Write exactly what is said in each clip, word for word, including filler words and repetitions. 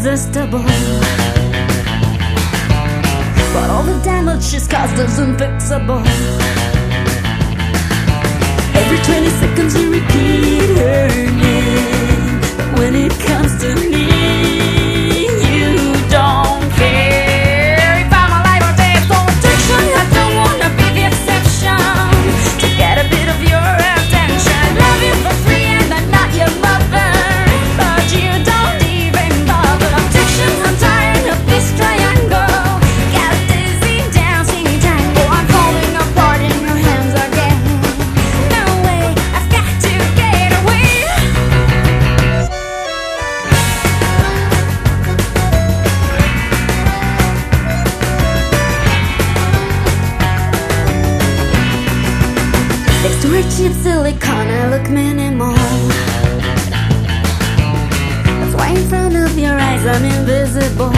irresistible. But all the damage she's caused is unfixable. Every twenty seconds you repeat her name, but when it comes to me, you don't care. If I'm alive or dead, for addiction, I don't wanna be the exception. To get a bit of your attention, love you for free and I'm not your mother, but you don't even bother. Addiction, I'm tired of this triangle. Got a dizzy dancing tango. I'm falling apart in your hands again. No way, I've got to get away. Next to her cheap silicone, I look minimal. That's why in front of your eyes I'm invisible.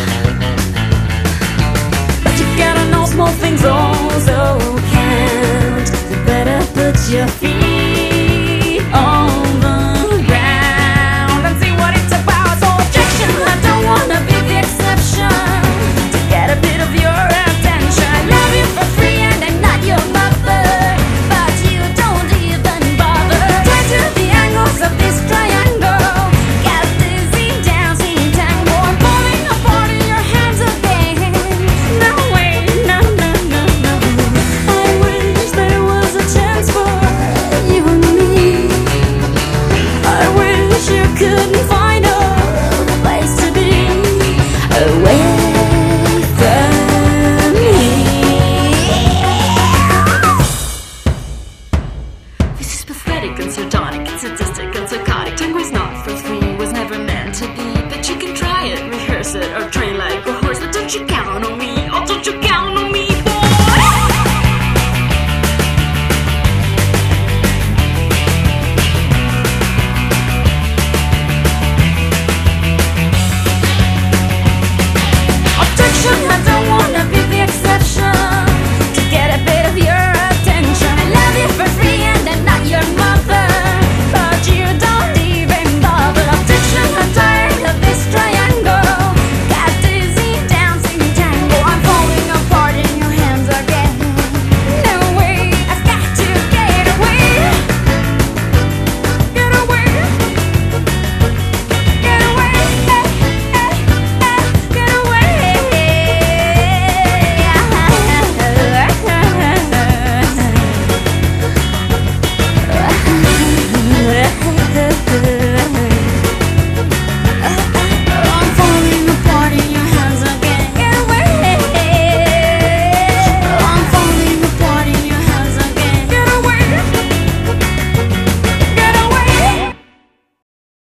But you gotta know small things also count. You better put your feet on the ground and see what it's about. So objection, I don't wanna be the exception. To get a bit of your attention, love you for free and I'm not your mother, but you don't even bother. Try to the angles of this triangle. Got a dizzy dancing tango. I'm falling apart in your hands again. No way, no, no, no, no. I wish there was a chance for you and me. I wish you couldn't find a place to be away from me. This is pathetic and sardonic, it's sadistic and psychotic. Tango's not for free, was never meant to be. But you can try it, rehearse it, or train